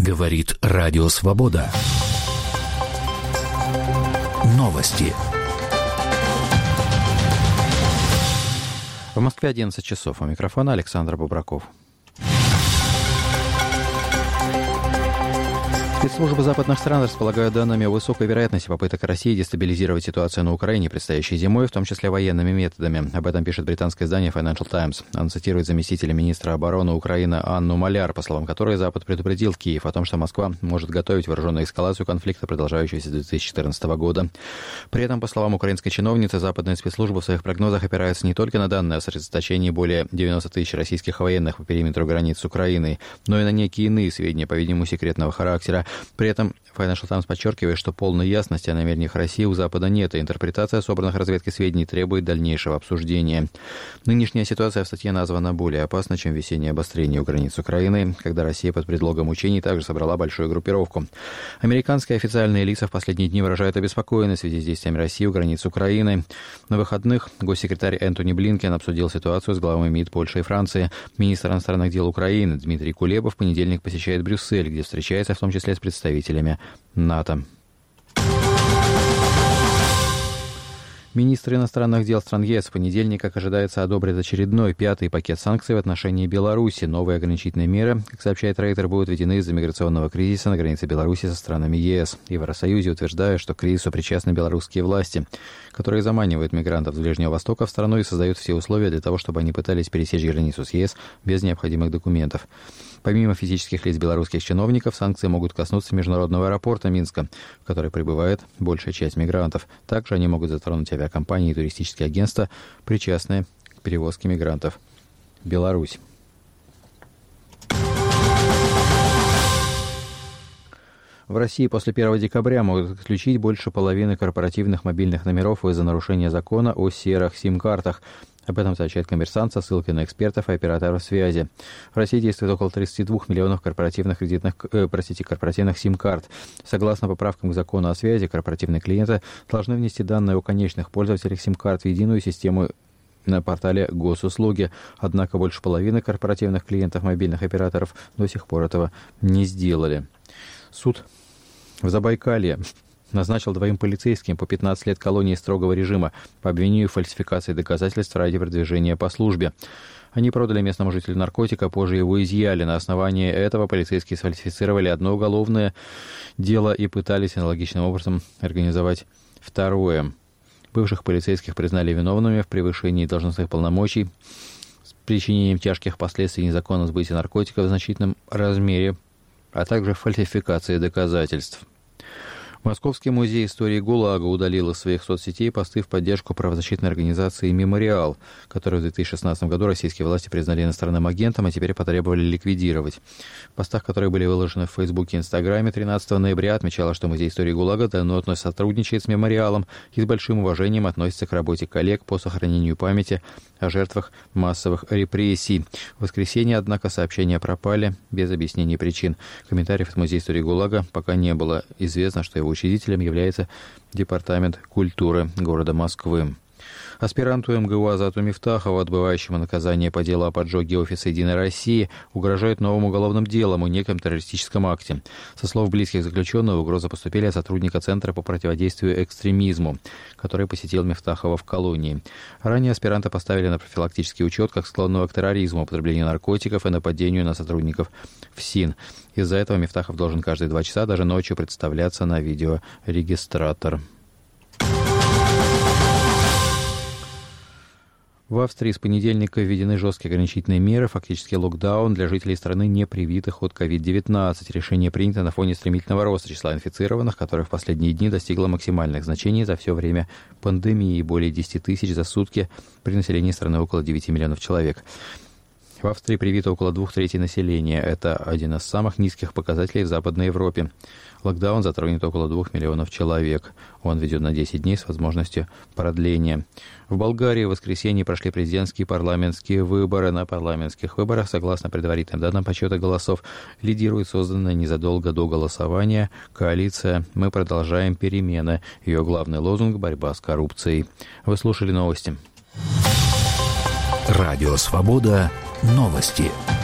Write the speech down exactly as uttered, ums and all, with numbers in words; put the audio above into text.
Говорит Радио Свобода. Новости. В Москве одиннадцать часов. У микрофона Александр Бубраков. Спецслужбы западных стран располагают данными о высокой вероятности попыток России дестабилизировать ситуацию на Украине предстоящей зимой, в том числе военными методами. Об этом пишет британское издание Financial Times. Он цитирует заместителя министра обороны Украины Анну Маляр, по словам которой Запад предупредил Киев о том, что Москва может готовить вооруженную эскалацию конфликта, продолжающегося с две тысячи четырнадцатого года. При этом, по словам украинской чиновницы, западные спецслужбы в своих прогнозах опираются не только на данные о сосредоточении более девяноста тысяч российских военных по периметру границ с Украиной, но и на некие иные сведения, по-видимому, секретного характера. При этом Financial Times подчеркивает, что полной ясности о намерениях России у Запада нет, и интерпретация собранных разведкой сведений требует дальнейшего обсуждения. Нынешняя ситуация в статье названа более опасной, чем весеннее обострение у границ с Украиной, когда Россия под предлогом учений также собрала большую группировку. Американские официальные лица в последние дни выражают обеспокоенность в связи с действиями России у границ Украины. На выходных госсекретарь Энтони Блинкен обсудил ситуацию с главами МИД Польши и Франции. Министр иностранных дел Украины Дмитрий Кулеба в понедельник посещает Брюссель, где встречается в том числе с представителями НАТО. Министр иностранных дел стран ЕС в понедельник, как ожидается, одобрит очередной пятый пакет санкций в отношении Беларуси. Новые ограничительные меры, как сообщает Рейтер, будут введены из-за миграционного кризиса на границе Беларуси со странами ЕС. В Евросоюзе утверждают, что к кризису причастны белорусские власти, которые заманивают мигрантов с Ближнего Востока в страну и создают все условия для того, чтобы они пытались пересечь границу с ЕС без необходимых документов. Помимо физических лиц белорусских чиновников, санкции могут коснуться международного аэропорта Минска, в который прибывает большая часть мигрантов. Также они могут затронуть авиакомпании и туристические агентства, причастные к перевозке мигрантов в Беларусь. В России после первого декабря могут отключить больше половины корпоративных мобильных номеров из-за нарушения закона о серых сим-картах. Об этом сообщает «Коммерсант» со ссылкой на экспертов и операторов связи. В России действует около тридцать два миллионов корпоративных кредитных, э, простите, корпоративных сим-карт. Согласно поправкам к закону о связи, корпоративные клиенты должны внести данные о конечных пользователях сим-карт в единую систему на портале госуслуги. Однако больше половины корпоративных клиентов мобильных операторов до сих пор этого не сделали. Суд в Забайкалье назначил двоим полицейским по пятнадцать лет колонии строгого режима по обвинению в фальсификации доказательств ради продвижения по службе. Они продали местному жителю наркотика, позже его изъяли. На основании этого полицейские сфальсифицировали одно уголовное дело и пытались аналогичным образом организовать второе. Бывших полицейских признали виновными в превышении должностных полномочий с причинением тяжких последствий незаконного сбытия наркотиков в значительном размере, а также фальсификации доказательств. Московский музей истории ГУЛАГа удалил из своих соцсетей посты в поддержку правозащитной организации «Мемориал», которую в две тысячи шестнадцатом году российские власти признали иностранным агентом, а теперь потребовали ликвидировать. В постах, которые были выложены в Фейсбуке и Инстаграме, тринадцатого ноября отмечалось, что музей истории ГУЛАГа давно сотрудничает с «Мемориалом» и с большим уважением относится к работе коллег по сохранению памяти о жертвах массовых репрессий. В воскресенье, однако, сообщения пропали без объяснений причин. Комментариев от музея истории ГУЛАГа пока не было. Известно, что его учредителем является Департамент культуры города Москвы. Аспиранту МГУ Азату Мифтахову, отбывающему наказание по делу о поджоге офиса «Единой России», угрожает новым уголовным делом о неком террористическом акте. Со слов близких заключенного, угрозы поступили от сотрудника Центра по противодействию экстремизму, который посетил Мифтахова в колонии. Ранее аспиранта поставили на профилактический учет как склонного к терроризму, употреблению наркотиков и нападению на сотрудников ФСИН. Из-за этого Мифтахов должен каждые два часа, даже ночью, представляться на видеорегистратор. В Австрии с понедельника введены жесткие ограничительные меры, фактически локдаун для жителей страны, не привитых от ковид девятнадцать. Решение принято на фоне стремительного роста числа инфицированных, которое в последние дни достигло максимальных значений за все время пандемии, более десять тысяч за сутки, при населении страны около девяти миллионов человек. В Австрии привито около двух третей населения. Это один из самых низких показателей в Западной Европе. Локдаун затронет около двух миллионов человек. Он ведет на десять дней с возможностью продления. В Болгарии в воскресенье прошли президентские и парламентские выборы. На парламентских выборах, согласно предварительным данным подсчета голосов, лидирует созданная незадолго до голосования коалиция «Мы продолжаем перемены». Ее главный лозунг – борьба с коррупцией. Вы слушали новости. Радио «Свобода». Новости.